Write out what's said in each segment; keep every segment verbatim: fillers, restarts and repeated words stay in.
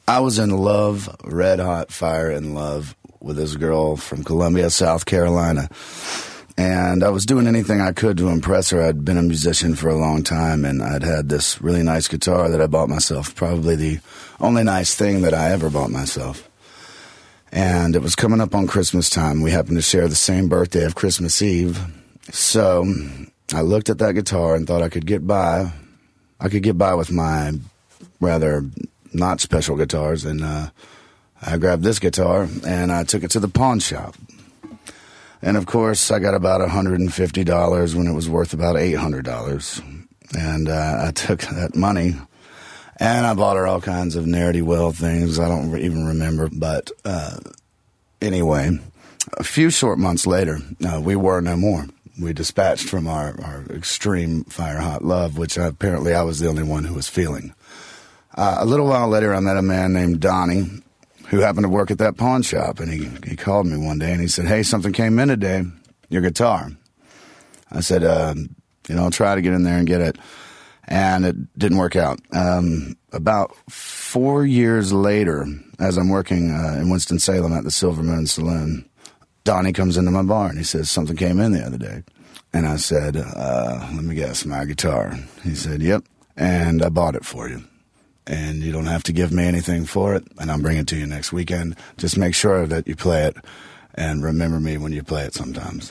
I was in love, red hot fire in love with this girl from Columbia, South Carolina. And I was doing anything I could to impress her. I'd been a musician for a long time, and I'd had this really nice guitar that I bought myself, probably the only nice thing that I ever bought myself. And it was coming up on Christmas time. We happened to share the same birthday of Christmas Eve. So I looked at that guitar and thought I could get by. I could get by with my rather not special guitars, and uh, I grabbed this guitar and I took it to the pawn shop. And of course, I got about one hundred fifty dollars when it was worth about eight hundred dollars. And uh, I took that money and I bought her all kinds of ne'er-do-well things I don't even remember. But uh, anyway, a few short months later, uh, we were no more. We dispatched from our, our extreme fire-hot love, which I, apparently I was the only one who was feeling. Uh, a little while later, I met a man named Donnie who happened to work at that pawn shop, and he, he called me one day, and he said, hey, something came in today, your guitar. I said, uh, you know, I'll try to get in there and get it, and it didn't work out. Um, about four years later, as I'm working uh, in Winston-Salem at the Silver Moon Saloon, Donnie comes into my bar, and he says, something came in the other day. And I said, uh, let me guess, my guitar. He said, yep, and I bought it for you. And you don't have to give me anything for it, and I'll bring it to you next weekend. Just make sure that you play it, and remember me when you play it sometimes.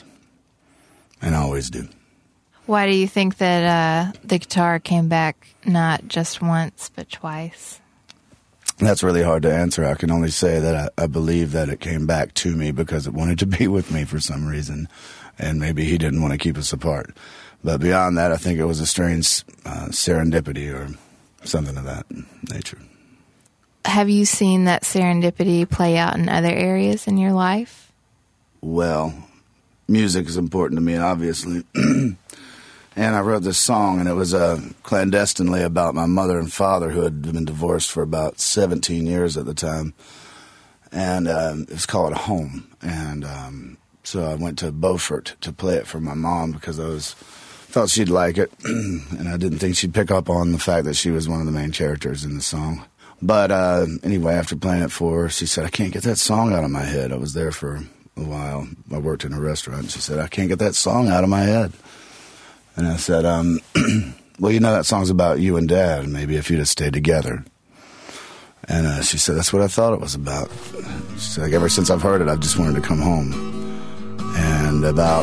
And I always do. Why do you think that uh, the guitar came back not just once, but twice? That's really hard to answer. I can only say that I, I believe that it came back to me because it wanted to be with me for some reason, and maybe he didn't want to keep us apart. But beyond that, I think it was a strange uh, serendipity or something of that nature. Have you seen that serendipity play out in other areas in your life? Well, music is important to me, obviously. And I wrote this song, and it was uh, clandestinely about my mother and father, who had been divorced for about seventeen years at the time. And um, it was called Home. And um, so I went to Beaufort to play it for my mom because I was... thought she'd like it, and I didn't think she'd pick up on the fact that she was one of the main characters in the song. But uh, anyway, after playing it for her, she said, I can't get that song out of my head. I was there for a while. I worked in a restaurant, and she said, I can't get that song out of my head. And I said, um, well, you know that song's about you and Dad, and maybe if you'd have stayed together. And uh, she said, that's what I thought it was about. She said, like, ever since I've heard it, I've just wanted to come home. And about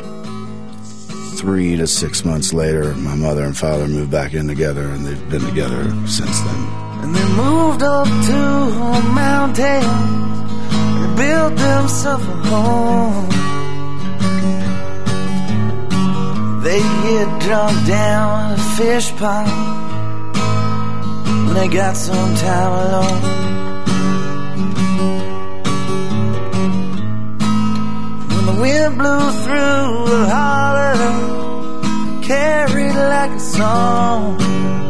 three to six months later, my mother and father moved back in together, and they've been together since then. And they moved up to a mountain, and they built themselves a home. They get drunk down at a fish pond when they got some time alone. When the wind blew through the holler, carried like a song,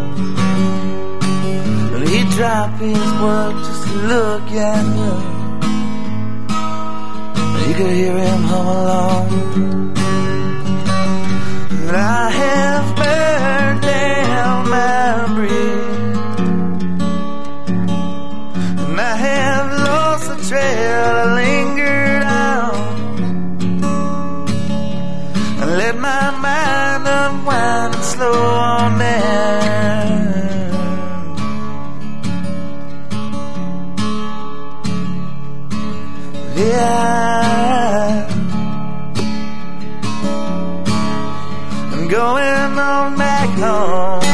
but he'd drop his work just to look at you. You could hear him hum along. And I have burned down my bridge, and I have lost the trail I lingered on, and let my mind unwind and slow on down. Yeah, I'm going on back home.